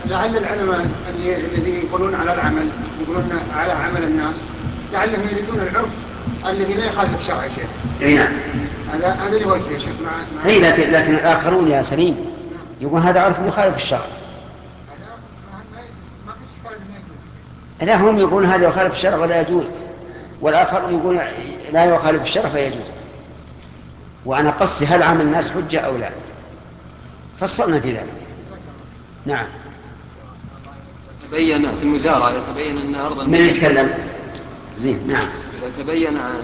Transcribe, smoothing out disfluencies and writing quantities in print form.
لعل العلماء الذي يقولون على العمل، يقولون على عمل الناس، لعلهم يريدون العرف الذي لا يخالف الشرع يا شيخ. اي نعم. هذا اللي وجهه يا شيخ اي لكن الاخرون يا سليم يقول هذا عرف يخالف الشرع. هذا ما فيش كلام ما يجوز. لا، هم يقولون هذا يخالف الشرع ولا يجوز، والآخر يقول لا يخالف الشرع فيجوز. وأنا قصدي هل عمل الناس حجة أو لا، فصلنا في ذلك. نعم. تبين في المزارع يتبين أن أرض من يتكلم زين. نعم. إذا تبين